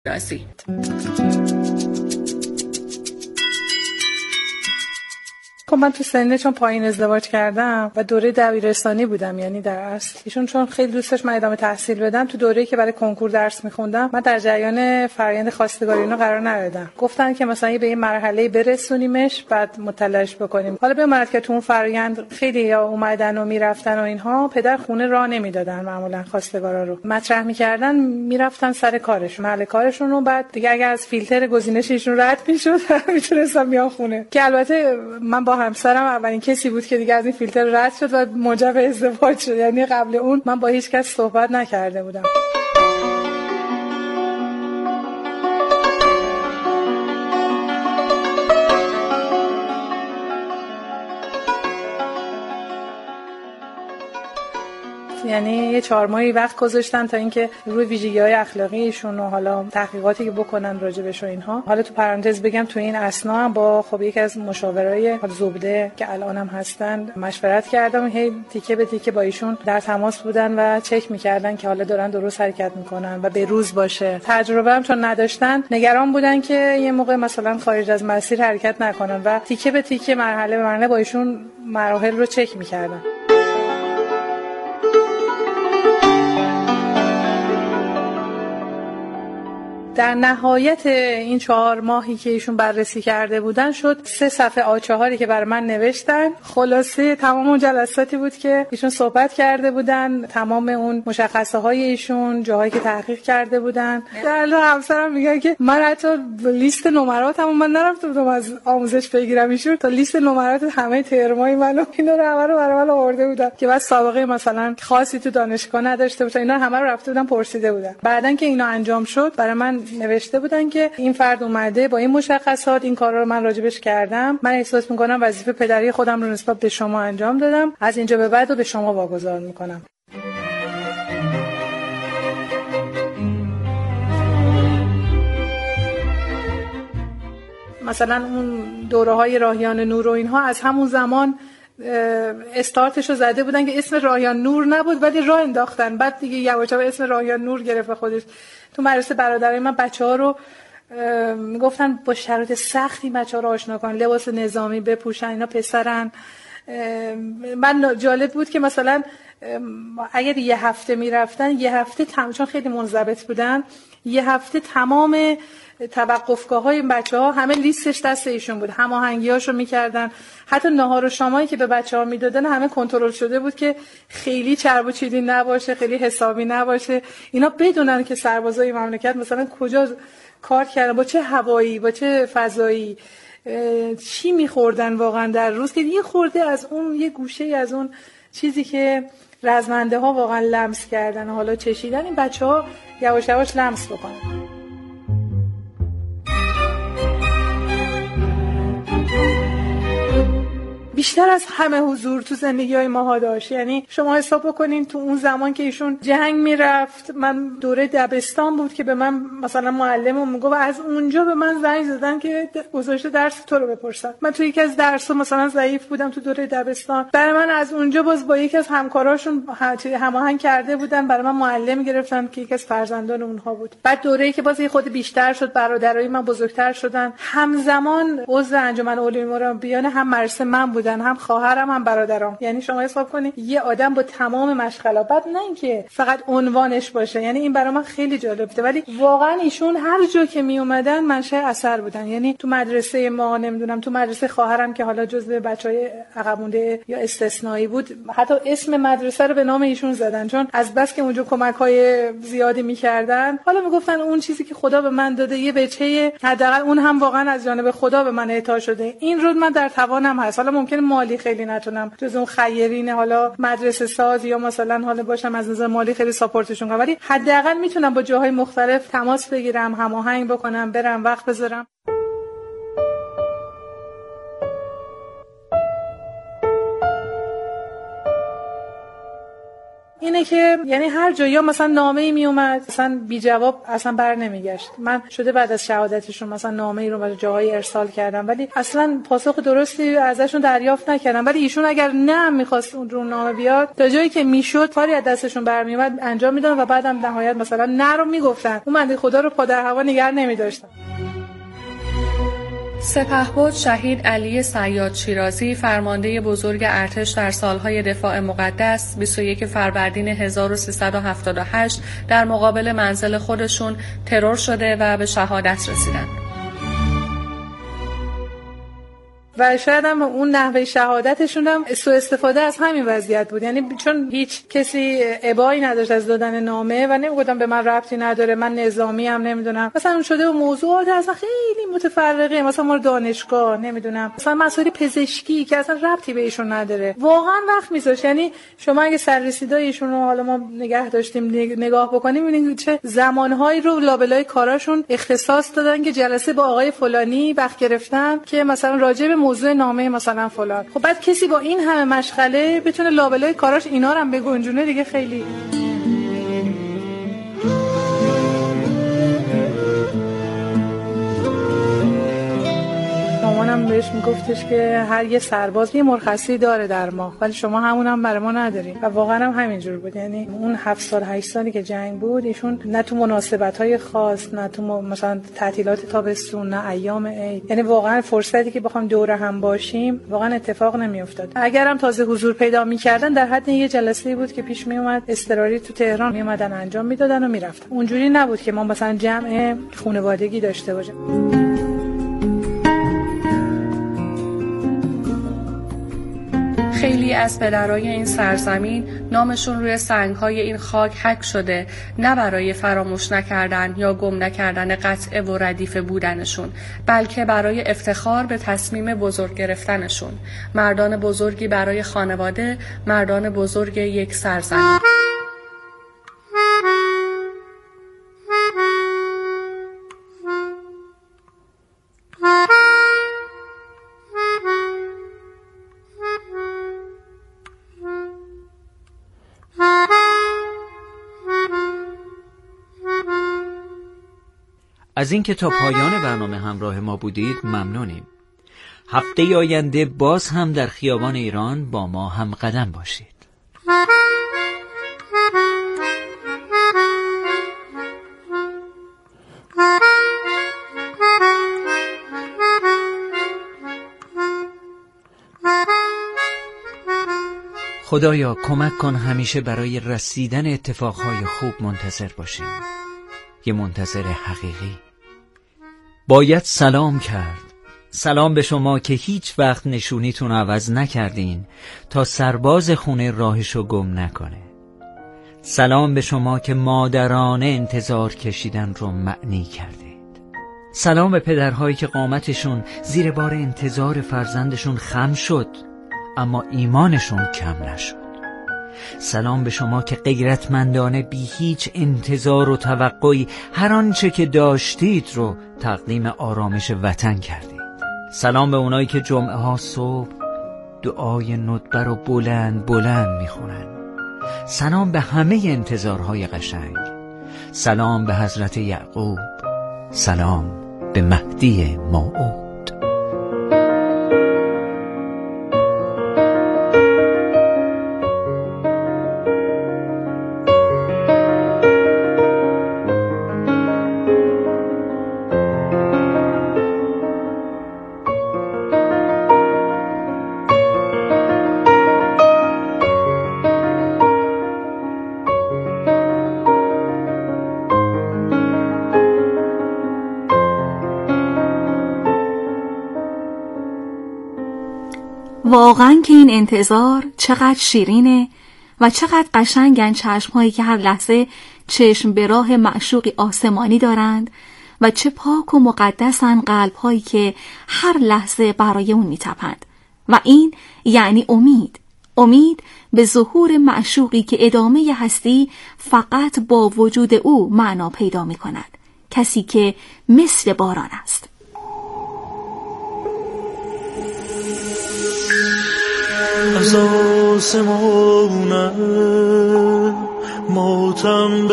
رازی. خب من تو سنه چون پایین ازدواج کردم و دوره دبیرستانی بودم، یعنی در اصل ایشون چون خیلی دوست داشت من ادامه تحصیل بدم، تو دوره‌ای که برای کنکور درس می‌خوندم من در جریان فرآیند خواستگاری اینا قرار ندادم. گفتن که مثلا به این مرحله برسونیمش بعد مطلعش بکنیم. حالا بماند که تو اون فرآیند خیلی یا اومدن و میرفتن و اینها، پدر خونه راه نمیدادن، معمولا خواستگارا رو مطرح می‌کردن میرفتن سر کارشون، محل کارشون رو، بعد دیگه اگه از فیلتر گزینش ایشون رد می‌شد میتونستم بیان خونه. که البته من با همسرم اولین کسی بود که دیگه از این فیلتر رد شد و موجب ازدواج شد، یعنی قبل اون من با هیچ کس صحبت نکرده بودم. یعنی یه 4 ماهی وقت گذاشتن تا اینکه روی ویژگی‌های اخلاقیشون و حالا تحقیقاتی که بکنن راجبش و اینها. حالا تو پرانتز بگم تو این اثنا هم با یکی از مشاورای زبده که الانم هستن مشورت کردم، هی تیکه به تیکه با ایشون در تماس بودن و چک می‌کردن که حالا دارن درست حرکت می‌کنن و به روز باشه. تجربه هم چون نداشتن نگران بودن که یه موقع مثلا خارج از مسیر حرکت نکنن و تیکه به تیکه مرحله به مرحله با ایشون مراحل رو چک می‌کردن. در نهایت این 4 ماهی که ایشون بررسی کرده بودن شد 3 صفحه A4 که برای من نوشتن. خلاصه تمام اون جلساتی بود که ایشون صحبت کرده بودن، تمام اون مشخصه های ایشون، جاهایی که تحقیق کرده بودن. در همسرم میگن که من حتی لیست نمراتمو من نرفته بودم از آموزش بگیرم، ایشون تا لیست نمرات همه ترمای منو اینا رو همه رو برای من آورده بودن که بعد سابقه مثلا خاصی تو دانشگاه نداشته باشم، اینا همه رو رفته بودن پرسیده بودن. بعدن که اینا انجام شد برای من نوشته بودن که این فرد اومده با این مشخصات این کارا رو من راجبش کردم، من احساس میکنم وظیفه پدری خودم رو نسبت به شما انجام دادم، از اینجا به بعد رو به شما واگذار میکنم. مثلا اون دوره‌های راهیان نور و اینها از همون زمان استارتشو زده بودن که اسم راهیان نور نبود ولی راه انداختن، بعد دیگه یواش یواش اسم راهیان نور گرفت خودش. تو مدرسه برادرای من بچه‌ها رو میگفتن با شرایط سختی بچه‌ها رو آشنا کن، لباس نظامی بپوشن، اینا پسرن. من جالب بود که مثلا اگر یه هفته میرفتن، یه هفته چون خیلی منضبط بودن، یه هفته تمام توقفگاه‌های این بچه‌ها همه لیستش دست ایشون بود، هماهنگی‌هاشو می‌کردن، حتی ناهار و شامایی که به بچه‌ها میدادن همه کنترل شده بود که خیلی چرب و چیلی نباشه، خیلی حسابی نباشه، اینا بدونن که سربازای مملکت مثلا کجا کار کردن، با چه هوایی، با چه فضایی، چی می‌خوردن واقعا در روز، که یه خورده از اون یه گوشه از اون چیزی که رزمنده‌ها واقعا لمس کردن و حالا چشیدن این بچه‌ها یواش یواش لمس بکنن. بیشتر از همه حضور تو زندگی‌های ماها داشت. یعنی شما حساب بکنین تو اون زمان که ایشون جنگ میرفت، من دوره دبستان بود که به من مثلا معلمم میگفت از اونجا به من زنگ زدن که گذاشته درس تو رو بپرسن. من تو یکی از درس‌ها مثلا ضعیف بودم تو دوره دبستان، برای من از اونجا باز با یکی از همکاراشون هماهنگ کرده بودن، برای من معلم گرفتن که یکی از فرزندان اونها بود. بعد دوره‌ای که باز یه خود بیشتر شد، برادرای من بزرگتر شدن، همزمان عضو انجمن علوم مربیان هم مدرسه من بودن، هم خواهرم هم برادرام. یعنی شما حساب کنید یه آدم با تمام مشغلات، بعد نه اینکه فقط عنوانش باشه، یعنی این برای من خیلی جالب بوده، ولی واقعا ایشون هر جا که می اومدن منشأ اثر بودن. یعنی تو مدرسه ما، نمیدونم تو مدرسه خواهرم که حالا جزو بچهای عقب مونده یا استثنایی بود، حتی اسم مدرسه رو به نام ایشون زدن، چون از بس که اونجا کمک‌های زیادی می‌کردن. حالا میگفتن اون چیزی که خدا به من داده یه بچه، حداقل اون هم واقعا از جانب خدا به من اعطا شده، این رو من در توانم هست. حالا ممکنه مالی خیلی نتونم جز اون خیرین حالا مدرسه ساز یا مثلا حالا باشم از نظر مالی خیلی ساپورتشون کنم، ولی حداقل میتونم با جاهای مختلف تماس بگیرم، هماهنگ بکنم، برم وقت بذارم. اینه اینه که یعنی هر جا یا مثلا نامه‌ای میومد مثلا بی جواب اصلا بر نمیگشت. من شده بعد از شهادتشون مثلا نامه‌ای رو به جاهای ارسال کردم ولی اصلا پاسخ درستی ازشون دریافت نکردم، ولی ایشون اگر نه می‌خواست اون رو نامه بیاد تا جایی که میشد کاری از دستشون برمیومد انجام میدادن و بعدم نهایت مثلا نه رو میگفتن. اون بنده خدا رو پا در هوا نگه نمی‌داشتن. سپهبد شهید علی صیاد شیرازی، فرمانده بزرگ ارتش در سالهای دفاع مقدس، 21 فروردین 1378 در مقابل منزل خودشون ترور شده و به شهادت رسیدند. و شاید هم اون نحوه شهادتشون هم سوء استفاده از همین وضعیت بود، یعنی چون هیچ کسی ابایی نداشت از دادن نامه و نمیگفتم به من ربطی نداره، من نظامی هم نمیدونم، مثلا اون شده و موضوعات اصلا خیلی متفرقه، مثلا ما دانشگاه نمیدونم مثلا مسائل پزشکی که اصلا ربطی به ایشون نداره، واقعا وقت میذاشت. یعنی شما اگه سررسیدای ایشون رو حالا ما نگه داشتیم نگاه بکنیم ببینید چه زمانهایی رو لابلای کاراشون اختصاص دادن که جلسه با آقای فلانی وقت گرفتن که مثلا راجع به موضوع نامه مثلا فلان. خب بعد کسی با این همه مشغله بتونه لابلای کاراش اینا رو هم بگنجونه دیگه خیلی. مامانم بهش میگفتش که هر یه سرباز یه مرخصی داره در ماه، ولی شما همونم برای ما ندارین و واقعا هم همینجور بود. یعنی اون 7 سال 8 سالی که جنگ بود ایشون نه تو مناسبت‌های خاص، نه تو مثلا تعطیلات تابستون، نه ایام عید، یعنی واقعا فرصتی که بخوام دور هم باشیم واقعا اتفاق نمیافتاد. اگرم تازه حضور پیدا می‌کردن در حد یه جلسه‌ای بود که پیش میومد اضطراری تو تهران میومدن انجام میدادن و میرفتن. اونجوری نبود که ما مثلا جمع خانوادگی داشته باشیم. خیلی از پدرای این سرزمین نامشون روی سنگ‌های این خاک حک شده، نه برای فراموش نکردن یا گم نکردن قطعه و ردیف بودنشون، بلکه برای افتخار به تصمیم بزرگ گرفتنشون. مردان بزرگی برای خانواده، مردان بزرگ یک سرزمین. از این که تا پایان برنامه همراه ما بودید ممنونیم. هفته آینده باز هم در خیابان ایران با ما هم قدم باشید. خدایا کمک کن همیشه برای رسیدن اتفاقهای خوب منتظر باشیم. یه منتظر حقیقی. باید سلام کرد. سلام به شما که هیچ وقت نشونیتون عوض نکردین تا سرباز خونه راهشو گم نکنه. سلام به شما که مادرانه انتظار کشیدن رو معنی کردید. سلام به پدرهایی که قامتشون زیر بار انتظار فرزندشون خم شد اما ایمانشون کم نشد. سلام به شما که غیرتمندانه بی هیچ انتظار و توقعی هر آنچه که داشتید رو تقدیم آرامش وطن کردید. سلام به اونایی که جمعه ها صبح دعای ندبه رو بلند بلند میخونن. سلام به همه انتظارهای قشنگ. سلام به حضرت یعقوب. سلام به مهدی موعود. واقعا که این انتظار چقدر شیرینه و چقدر قشنگن چشمهایی که هر لحظه چشم به راه معشوقی آسمانی دارند و چه پاک و مقدسن قلبهایی که هر لحظه برای اون میتپند. و این یعنی امید به ظهور معشوقی که ادامه هستی فقط با وجود او معنا پیدا می کند. کسی که مثل باران است. از آسمانم ماتم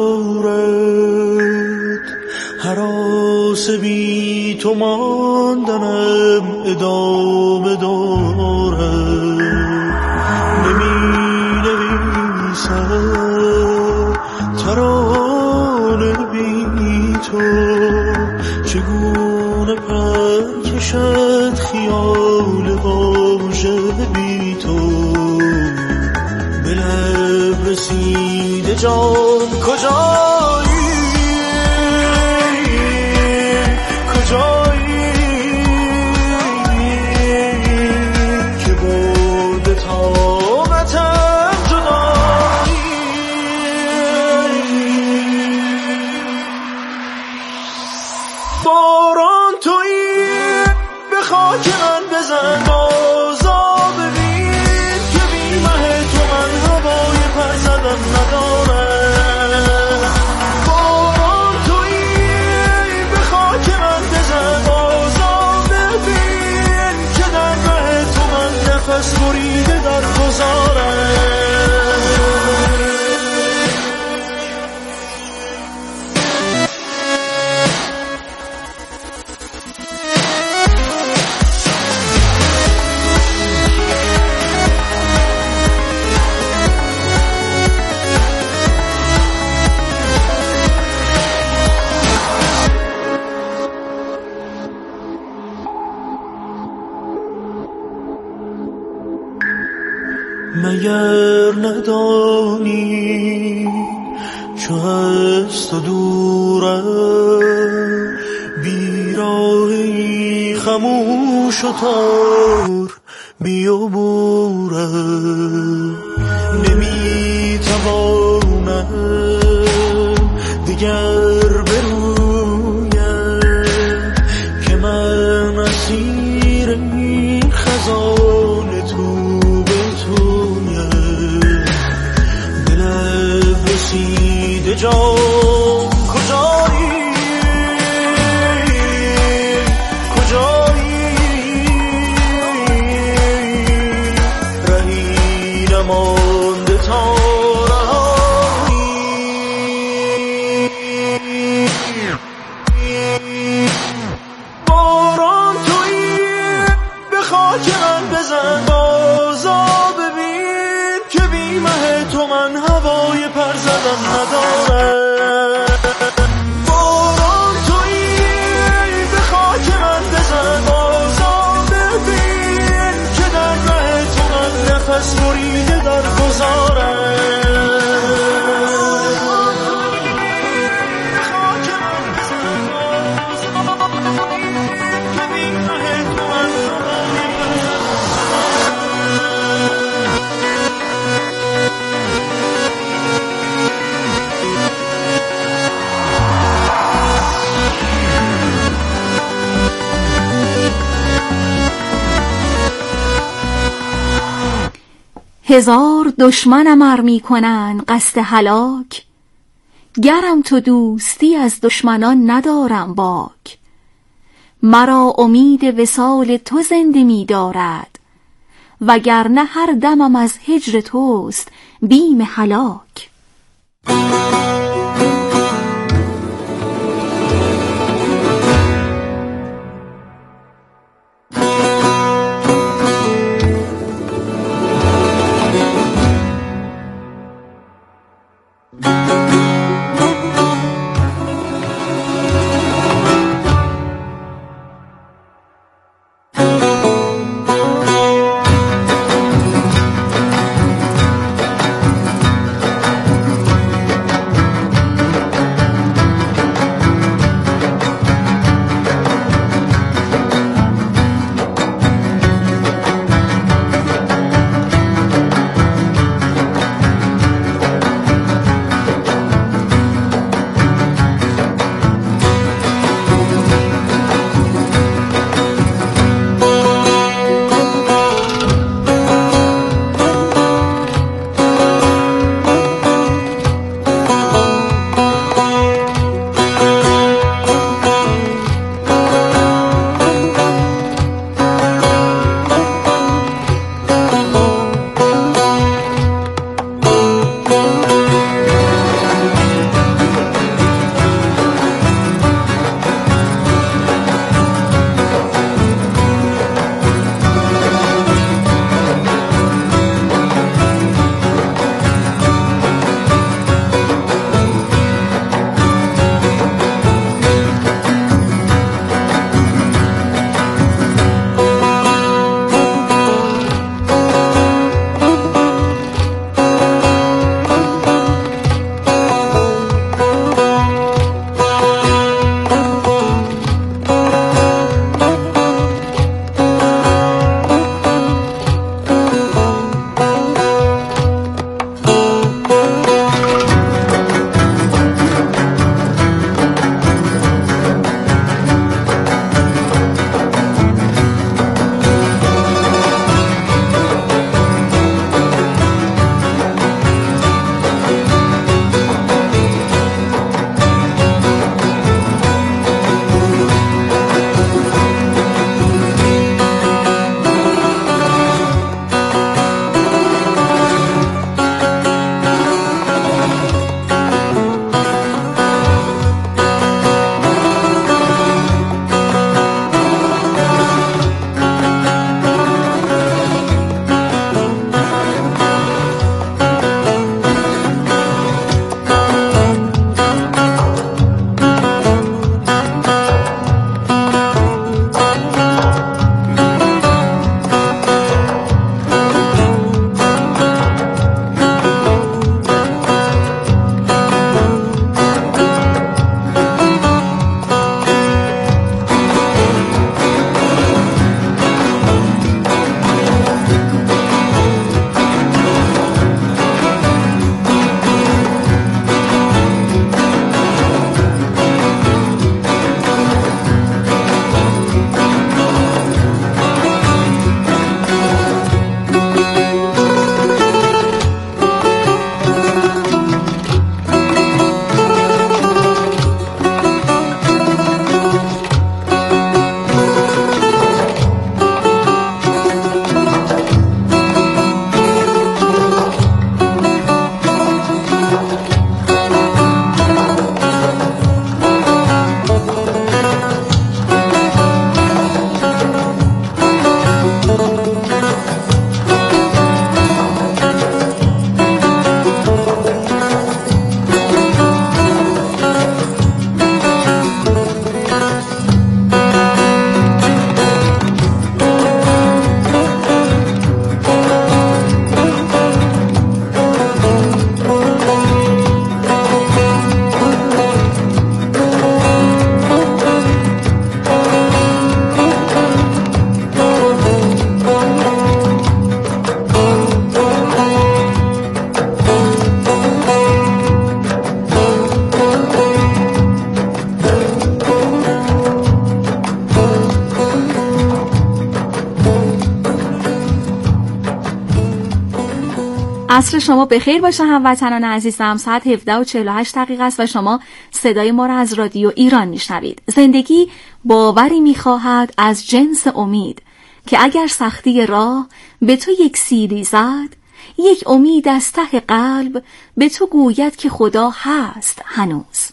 ببارد، هراس بی تو ماندنم ادامه دارد. نمی نویسم ترانه بی تو، چگونه پر کشد خیال واژه بی تو. به لب رسیده جان کجایی، کجایی که برده طاقتم جدایی. باران تویی به خاک من بزن، بازا ببین که بی مه تو من هوای پر زدن ندارم. باران تویی به خاک من بزن، بازا ببین که در مه تو من نفس بریده در گذارم. مگر ندانی چو از تو دورم، بیراهی خموش و تار بیابورم. نمیتوانم دیگر برویم که من اسیر این خزان تو رسیده جان کجایی، کجایی رهی نمانده تا رهایی. باران تویی به خاک من بزن، بازا ببین که بی مه تو من هوای پر زدن ندارم. باران تویی به خاک من بزن، بازا ببین که در مه تو من نفس بریده در گذارم. هزار دشمنم ار می کنند قصد هلاک، گرم تو دوستی از دشمنان ندارم باک. مرا امید وصال تو زنده می دارد، وگرنه هر دمم از هجر توست بیم هلاک. عصر شما بخیر باشه هموطنان عزیزم. ساعت 17:48 است و شما صدای ما را از رادیو ایران میشنوید. زندگی باوری میخواهد از جنس امید که اگر سختی راه به تو یک سیلی زد، یک امید از ته قلب به تو گوید که خدا هست هنوز.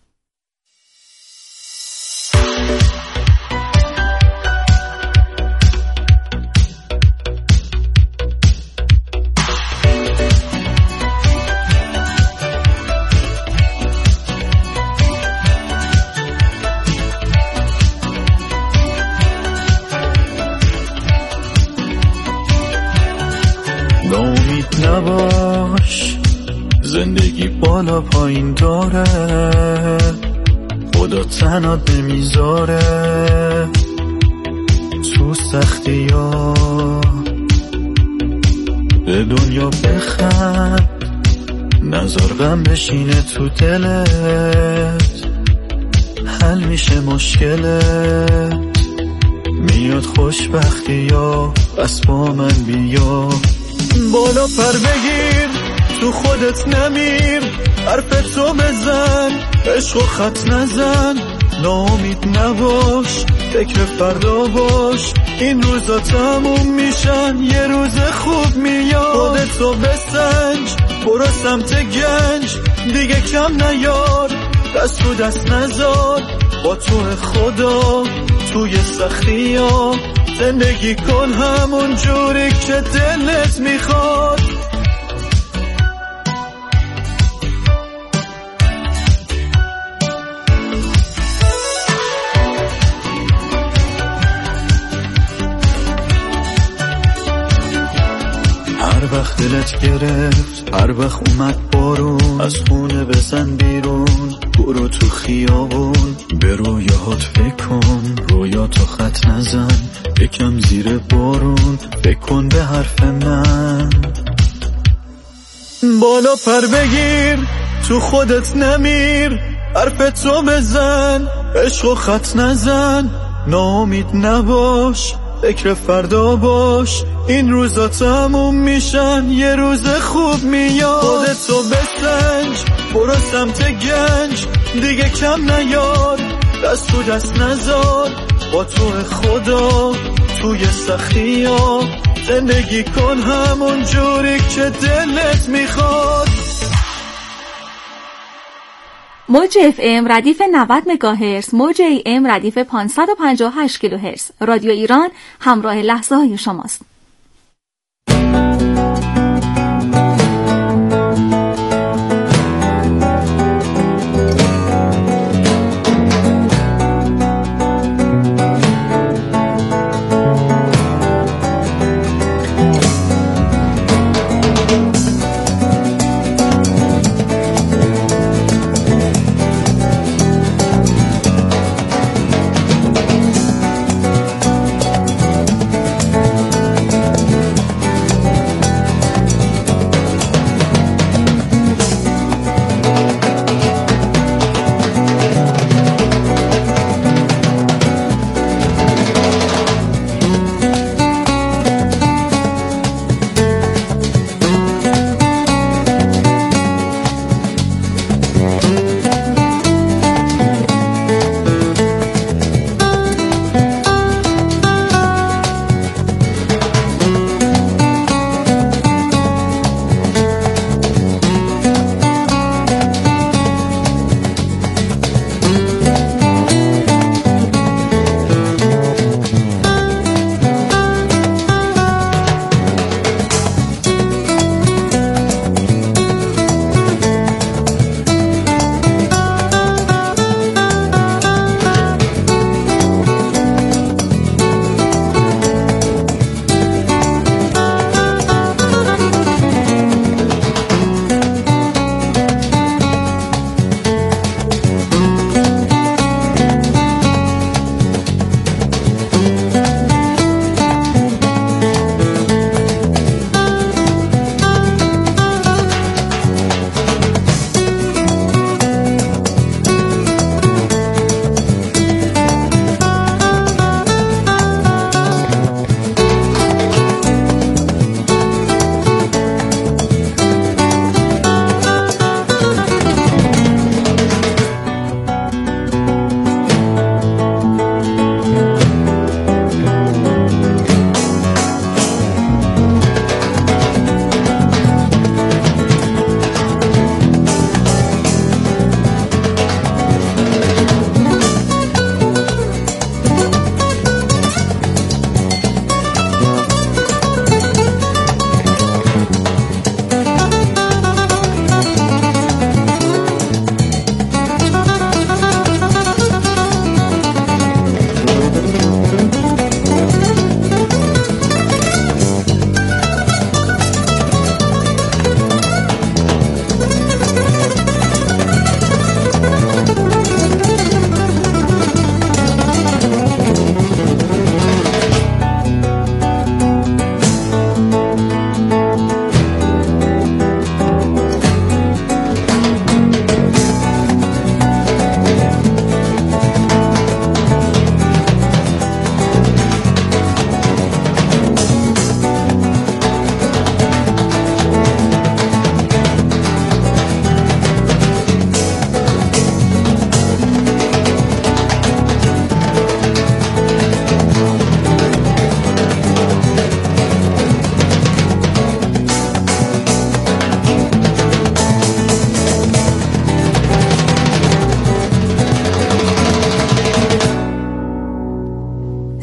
ناامید نباش، زندگی بالا پایین داره، خدا تنات نمیذاره. تو سختی ها به دنیا بخند، نذار غم بشینه تو دلت، حل میشه مشکلت. میاد خوشبختی ها، بس با من بیا. بالا پر بگیر، تو خودت نمیر، حرف تو بزن، عشق و خط نزن. ناامید نباش، فکر فردا باش، این روزا تموم میشن، یه روز خوب میاد. خودتو بسنج، برو سمت گنج، دیگه کم نیار، دست تو دست نزار. با تو خدا توی سختی ها، زندگی کن همون جوری که دلت میخواد. هر وقت دلت گرفت، هر وقت اومد بارون، از خونه بزن بیرون، برو تو خیابون، به رویاهات فکر کن، رویاتو خط نزن، یکم زیر بارون، فکر کن به حرف من. بالا پر بگیر، تو خودت نمیر، حرف تو بزن، عشق و خط نزن. ناامید نباش، فکر فردا باش، این روزا تموم میشن، یه روز خوب میاد. خودتو بسنج، برو سمت گنج، دیگه کم نیار، دست تو دست نزار. با تو خدا توی سختی ها، زندگی کن همون جوری که دلت میخواد. موج FM ردیف 90 مگاهرتز، موج AM ردیف 558 کیلوهرتز. رادیو ایران همراه لحظه های شماست.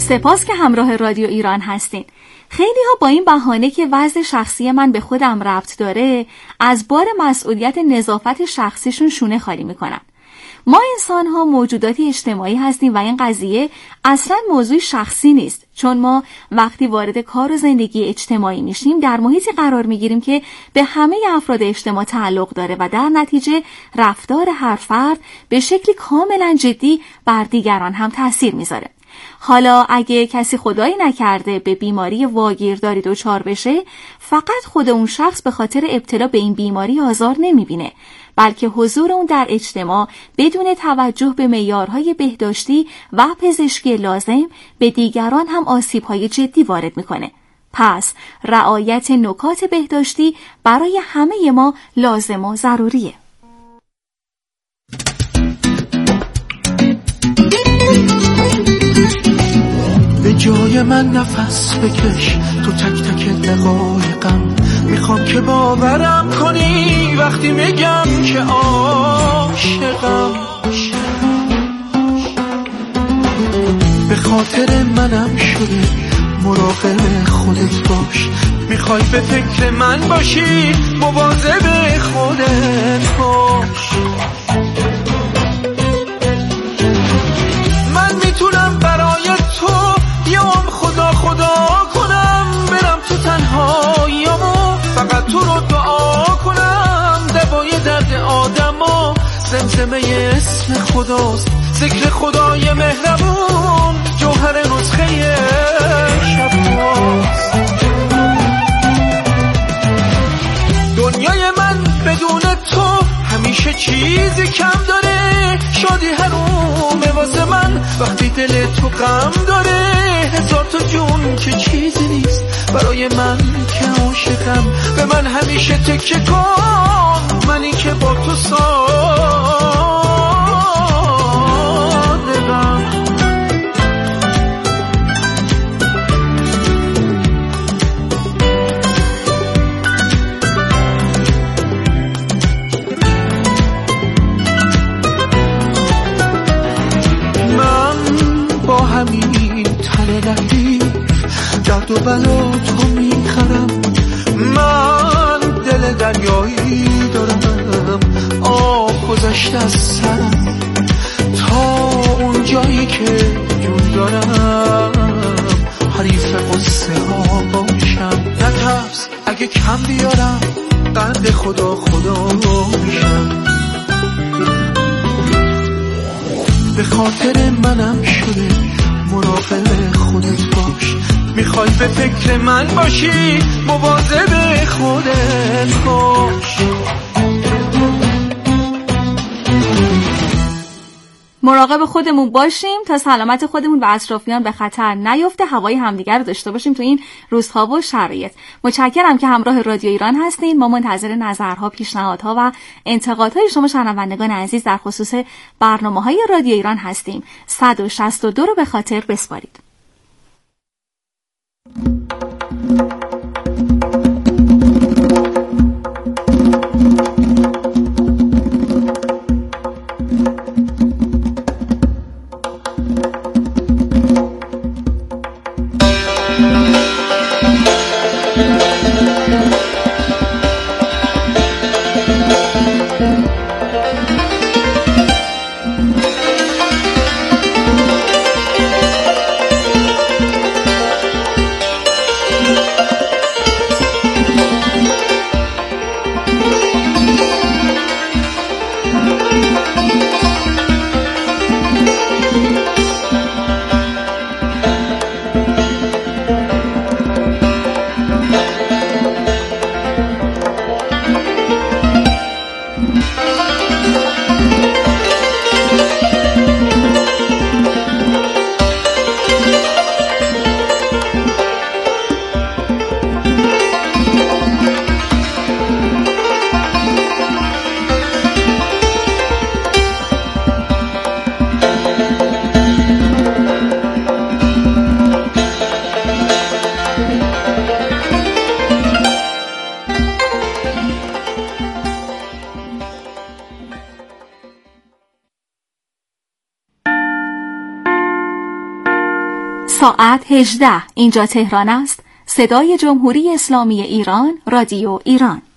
سپاس که همراه رادیو ایران هستین. خیلی ها با این بهانه که وضع شخصی من به خودم ربط داره از بار مسئولیت نظافت شخصیشون شونه خالی میکنن. ما انسان ها موجوداتی اجتماعی هستیم و این قضیه اصلا موضوع شخصی نیست، چون ما وقتی وارد کار و زندگی اجتماعی میشیم در محیطی قرار میگیریم که به همه افراد اجتماع تعلق داره و در نتیجه رفتار هر فرد به شکلی کاملا جدی بر دیگران هم تأثیر میذاره. حالا اگه کسی خدایی نکرده به بیماری واگیرداری دچار بشه، فقط خود اون شخص به خاطر ابتلا به این بیماری آزار نمیبینه، بلکه حضور اون در اجتماع بدون توجه به معیارهای بهداشتی و پزشکی لازم به دیگران هم آسیب‌های جدی وارد میکنه. پس رعایت نکات بهداشتی برای همه ما لازم و ضروریه. به جای من نفس بکش تو تک تک دقایقم، میخوام که باورم کنی وقتی میگم که عاشقم. به خاطر منم شده مراقب خودت باش، میخوای به فکر من باشی مواظب خودت باش. من میتونم برای تو یام خدا کنم، برم تو تنهاییامو فقط تو رو دعا کنم. دوای درد آدما زمزمه اسم خداست، ذکر خدای مهربون جوهر نسخه شباست. دنیای من بدون تو همیشه چیزی کم داره، شادی هرومه واسه من وقتی دل تو غم داره. هزار تا جون که چیزی نیست برای من که عاشقم، به من همیشه تکیه کن، منی که با تو صادقم. همین تله لطیف درد و بلا تو میخرم، من دل دریایی دارم، آب گذشته از سرم تا اون جایی که جون دارم. حریف قصه ها باشم، نترس اگه کم بیارم، قند خدا میشم. به خاطر منم شده مراقب خودت باش، میخوای به فکر من باشی مواظب خودت باش. مراقب خودمون باشیم تا سلامت خودمون و اطرافیان به خطر نیفته، هوای همدیگر رو داشته باشیم تو این روزها و شرایط. متشکرم که همراه رادیو ایران هستین. ما منتظر نظرها، پیشنهادها و انتقادهای شما شنوندگان عزیز در خصوص برنامه‌های رادیو ایران هستیم. 162 رو به خاطر بسپارید. ساعت 18 اینجا تهران است. صدای جمهوری اسلامی ایران، رادیو ایران.